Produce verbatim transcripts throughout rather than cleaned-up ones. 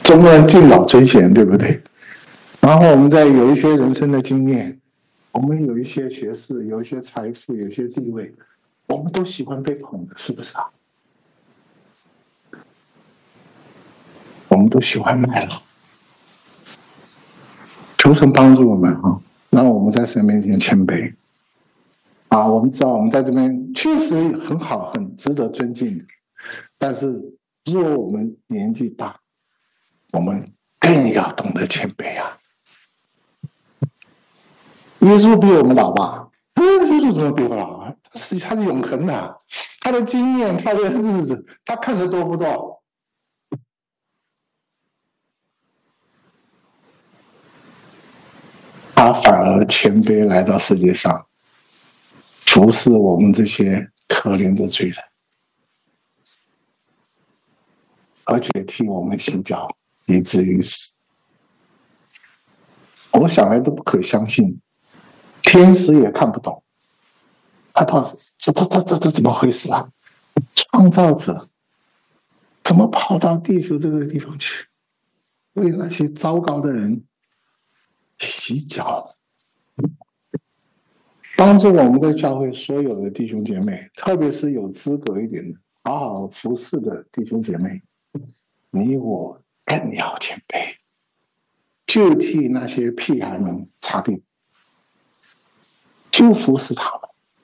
中国人敬老尊贤，对不对？然后我们再有一些人生的经验，我们有一些学识，有一些财富，有一些地位，我们都喜欢被捧的，是不是啊？我们都喜欢卖老。求神帮助我们哈，让我们在神面前谦卑。啊，我们知道我们在这边确实很好，很值得尊敬，但是若我们年纪大，我们更要懂得谦卑啊。耶稣比我们老吧？耶稣怎么比我老啊？是他是永恒的、啊，他的经验，他的日子，他看得多不多？他反而谦卑来到世界上，服侍我们这些可怜的罪人，而且替我们洗脚，以至于死。我想来都不可相信，天使也看不懂，他到底这这这这这怎么回事啊？创造者怎么跑到地球这个地方去，为那些糟糕的人洗脚？帮助我们在教会所有的弟兄姐妹，特别是有资格一点的、好好服侍的弟兄姐妹，你我更要谦卑，就替那些屁孩们擦屁股，就服侍他们，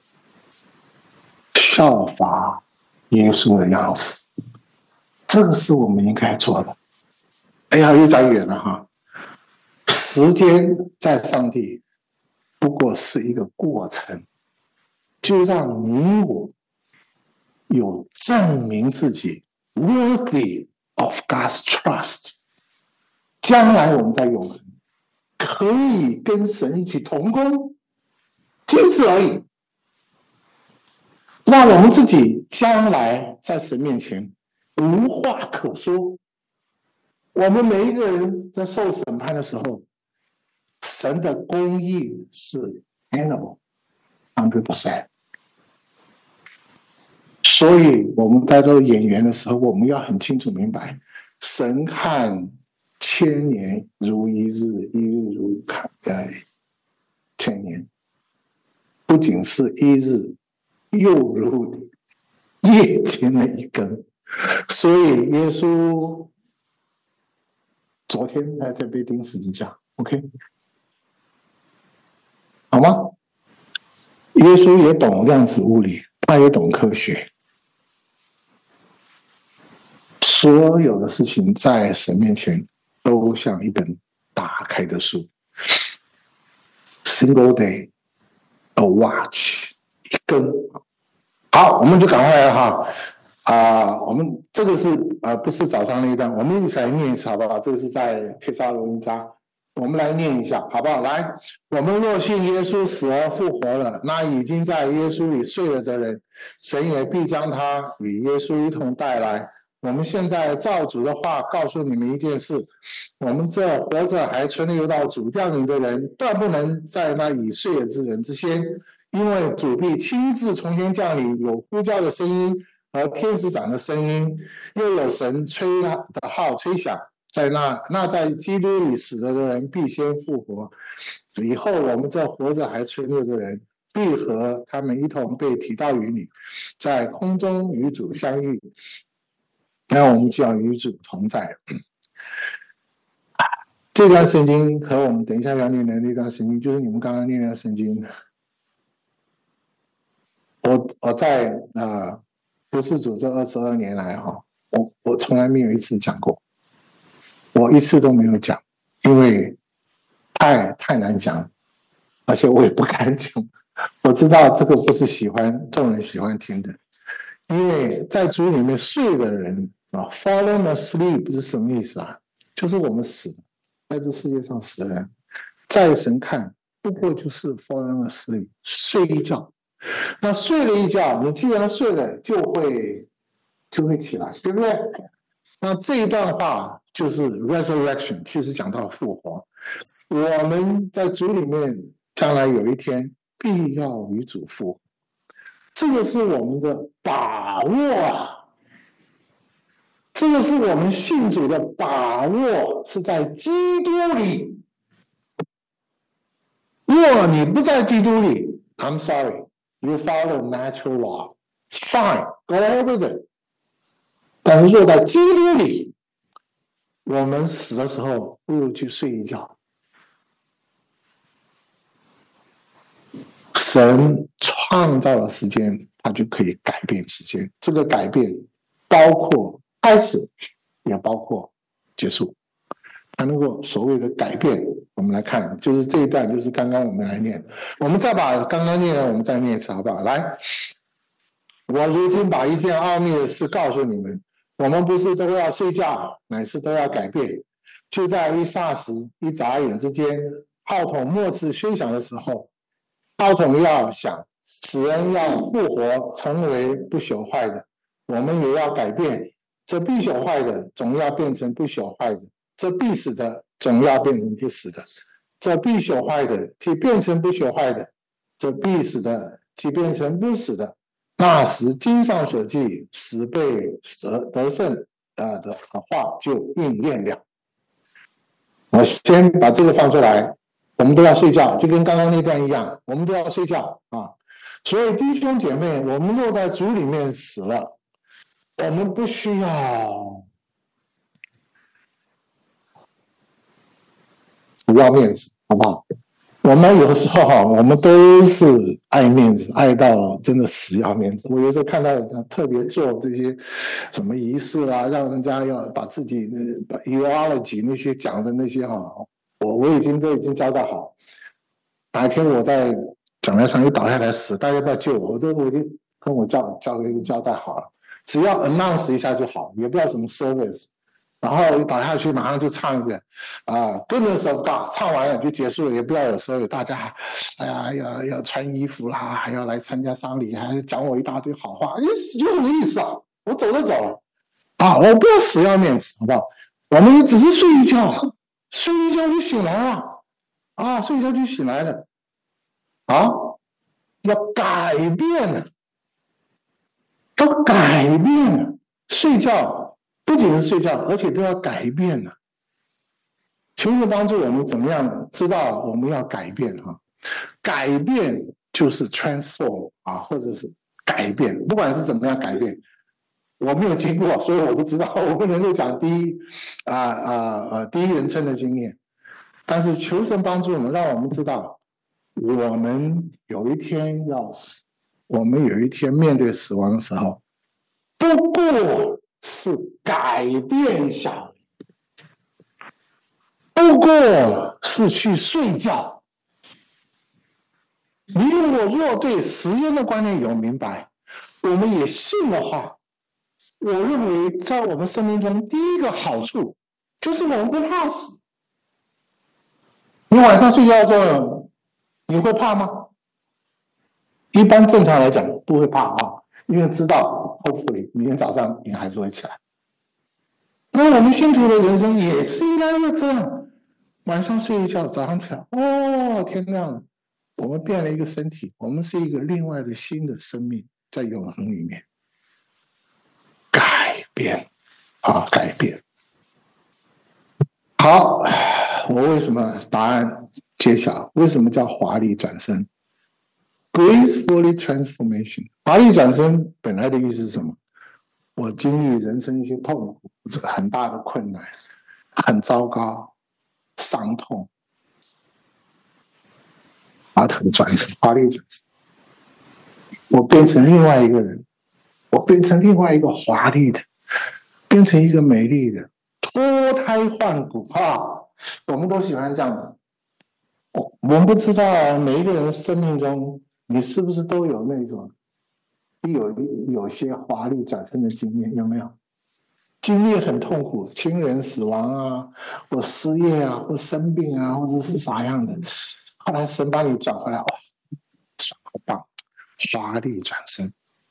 效法耶稣的样式，这个是我们应该做的。哎呀，又讲远了哈！时间在上帝不过是一个过程，就让你我有证明自己 worthy of God's trust， 将来我们在永恒可以跟神一起同工，仅此而已。让我们自己将来在神面前无话可说。我们每一个人在受审判的时候，神的公义是 animal one hundred percent。所以我们在做演员的时候，我们要很清楚明白，神看千年如一日，一日如看呃千年，不仅是一日，又如夜间的一更。所以耶稣昨天还在被钉十字架 ，OK， 好吗？耶稣也懂量子物理，他也懂科学。所有的事情在神面前都像一本打开的书。Single day, a watch， 一根。好，我们就赶快来哈啊、呃！我们这个是呃不是早上那一段，我们一起来念一次好不好？这个是在帖撒罗尼迦，我们来念一下好不好？来，我们若信耶稣死而复活了，那已经在耶稣里睡了的人，神也必将他与耶稣一同带来。我们现在照主的话告诉你们一件事：我们这活着还存留到主降临的人，断不能在那已睡了之人之先，因为主必亲自从天降临，有呼叫的声音和天使长的声音，又有神吹的号吹响。在那那在基督里死了的人必先复活，以后我们这活着还存留的人，必和他们一同被提到云里，在空中与主相遇。那我们就要与主同在。这段圣经和我们等一下要念的那段圣经，就是你们刚刚念的圣经。我我在呃不是主这二十二年来哈、哦，我我从来没有一次讲过，我一次都没有讲，因为太太难讲，而且我也不敢讲。我知道这个不是喜欢众人喜欢听的，因为在主里面睡的人啊 ，fallen asleep 是什么意思啊？就是我们死，在这世界上死的人，在神看不过就是 fallen asleep， 睡一觉。那睡了一觉，你既然睡了，就会就会起来，对不对？那这一段话就是 resurrection， 就是讲到复活。我们在主里面，将来有一天必要与主复活，这个是我们的把握啊。 这个是我们信主的把握，是在基督里。若你不在基督里 ，I'm sorry, you follow natural law. It's fine, go with it. 但是若在基督里，我们死的时候不如去睡一觉。神创造了时间，他就可以改变时间。这个改变包括开始，也包括结束。他能够所谓的改变，我们来看，就是这一段，就是刚刚我们来念，我们再把刚刚念的，我们再念一次，好不好？来，我如今把一件奥秘的事告诉你们，我们不是都要睡觉，乃是都要改变。就在一霎时、一眨眼之间，号筒末次吹响的时候，号筒要响，死人要复活，成为不朽坏的，我们也要改变。这必朽坏的，总要变成不朽坏的。这必死的，总要变成不死的；这必朽坏的，即变成不朽坏的；这必死的，即变成不死的。那时经上所记，死被得得胜啊的话就应验了。我先把这个放出来，我们都要睡觉，就跟刚刚那段一样，我们都要睡觉啊。所以弟兄姐妹，我们若在主里面死了，我们不需要。不要面子，好不好？我们有时候哈，我们都是爱面子，爱到真的死要面子。我有时候看到人特别做这些什么仪式啊，让人家要把自己把 eulogy 那些讲的那些哈，我我已经都已经交代好。哪一天我在讲台上一倒下来死，大家不要救我，我都我已经跟我教教会交代好了，只要 announce 一下就好，也不要什么 service。然后一倒下去，马上就唱一个啊 ，Goodness of God， 唱完了就结束了，也不要有时候大家，哎呀，要要穿衣服啦，还要来参加丧礼，还讲我一大堆好话，有有什么意思啊？我走就走了，啊，我不要死要面子，好不好？我们只是睡一觉，睡一觉就醒来了，啊，睡一觉就醒来了，啊，要改变了，要改变了，睡觉。不仅是睡觉，而且都要改变了。求主帮助我们怎么样知道我们要改变哈？改变就是 transform 啊，或者是改变，不管是怎么样改变，我没有经过，所以我不知道，我不能够讲第一啊啊啊第一人称的经验。但是求神帮助我们，让我们知道，我们有一天要死，我们有一天面对死亡的时候，不过。是改变小，不过是去睡觉。你我若对时间的观念有明白，我们也信的话，我认为在我们生命中第一个好处就是我们不怕死。你晚上睡觉的时候，你会怕吗？一般正常来讲不会怕啊，因为知道hopefully明天早上你还是会起来。那我们信徒的人生也是应该要这样，晚上睡一觉，早上起来，哦，天亮了，我们变了一个身体，我们是一个另外的新的生命，在永恒里面改变啊，改变。好，我为什么答案揭晓？为什么叫华丽转身 ？Gracefully transformation， 华丽转身本来的意思是什么？我经历人生一些痛苦，很大的困难，很糟糕，伤痛，华丽转身，华丽转身，我变成另外一个人，我变成另外一个华丽的，变成一个美丽的，脱胎换骨啊！我们都喜欢这样子。我们不知道每一个人生命中，你是不是都有那种有有些华丽转身的经验，有没有？经历很痛苦，亲人死亡啊，或失业啊，或生病啊，或者是啥样的，后来神把你转回来，哇，好棒，华丽转身。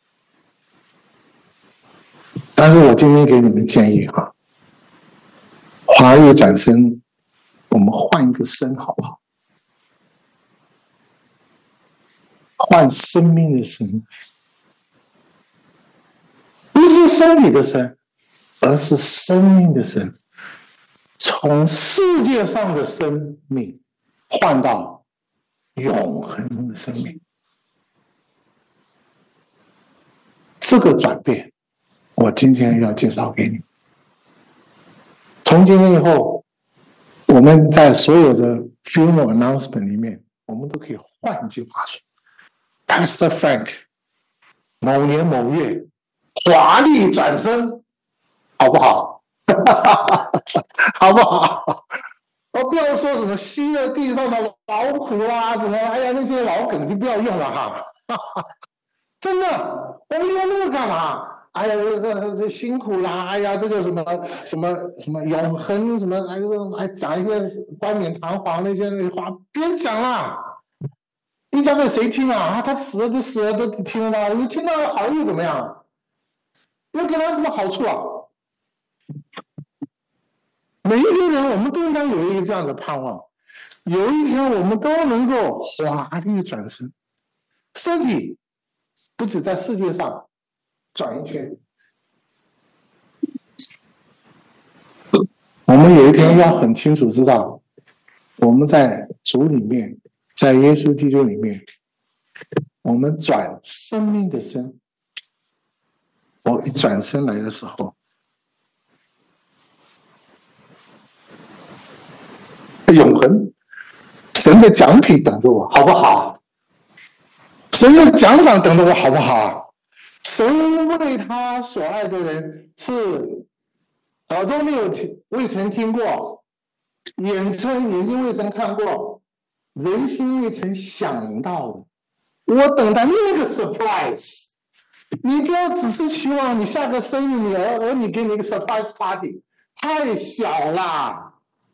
但是我今天给你们建议哈，华丽转身，我们换一个身好不好？换生命的身，不是身体的身。 而是生命的神，从世界上的生命换到永恒的生命。这个转变，我今天要介绍给你。从今天以后，我们在所有的 funeral announcement 里面，我们都可以换一句话说 ：Pastor Frank 某年某月华丽转身，好不好？好不好？我不要说什么吸了地上的劳苦啊，什么哎呀那些老梗就不要用了哈。真的，我们用那个干嘛？哎呀，这这这辛苦啦！哎呀，这个什么什么什么永恒什么，哎，这个还讲一些冠冕堂皇那些话，别讲了。你讲给谁听啊？啊，他死了就死了，都听了，你听到好又怎么样？又给他什么好处啊？每一个人，我们都应该有一个这样的盼望，有一天我们都能够华丽转身，身体不止在世界上转一圈，我们有一天要很清楚知道，我们在主里面，在耶稣基督里面，我们转生命的身。我一转身来的时候，永恒，神的奖品等着我，好不好？神的奖赏等着我，好不好？神为他所爱的人是耳朵没有听，未曾听过，眼曾眼睛未曾看过，人心未曾想到的。我等待那个 surprise。你不要只是期望你下个生日，你儿儿女给你一个 surprise party， 太小了。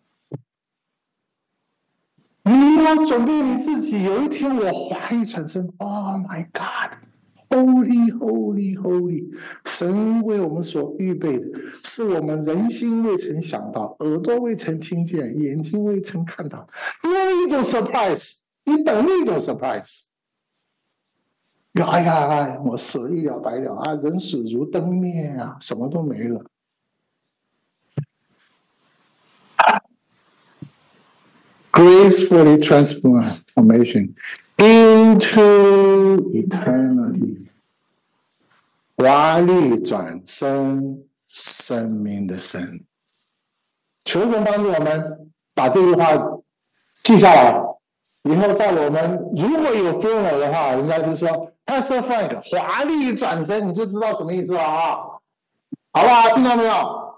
你要准备你自己，有一天我华丽转身 ，Oh my God，Holy Holy Holy， 神为我们所预备的，是我们人心未曾想到，耳朵未曾听见，眼睛未曾看到，那一种 surprise， 你等那种 surprise。哎呀哎，我死了一了百了啊！人死如灯灭啊，什么都没了。Gracefully transformation into eternity， 华丽转身，生命的神。求神帮助我们把这句话记下来，以后在我们如果有 funeral 的话，人家就说 Pastor Frank 华丽转身，你就知道什么意思了啊？好不好？听到没有？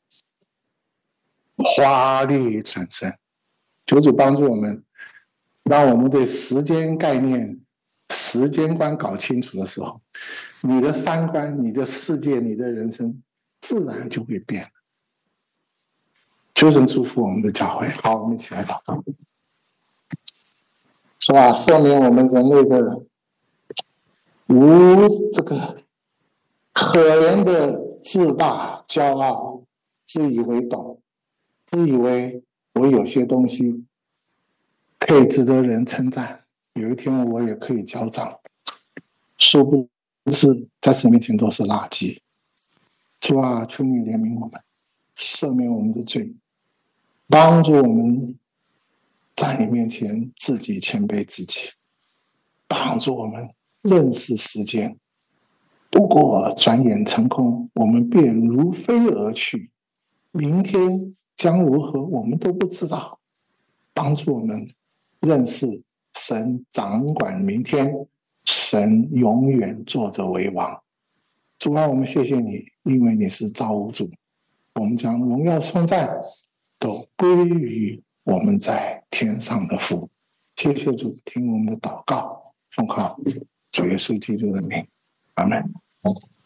华丽转身。求主帮助我们，让我们对时间概念、时间观搞清楚的时候，你的三观、你的世界、你的人生，自然就会变。求神祝福我们的教会。好，我们一起来祷告。是吧？赦免我们人类的无这个可怜的自大、骄傲、自以为懂、自以为我有些东西可以值得人称赞，有一天我也可以交账，殊不知在神面前都是垃圾。主啊，求你怜悯我们，赦免我们的罪，帮助我们在你面前自己谦卑自己，帮助我们认识时间。不过转眼成空，我们便如飞而去，明天将如何，我们都不知道。帮助我们认识神掌管明天，神永远坐着为王。主啊，我们谢谢你，因为你是造物主，我们将荣耀颂赞都归于我们在天上的父。谢谢主，听我们的祷告，奉靠主耶稣基督的名，阿们。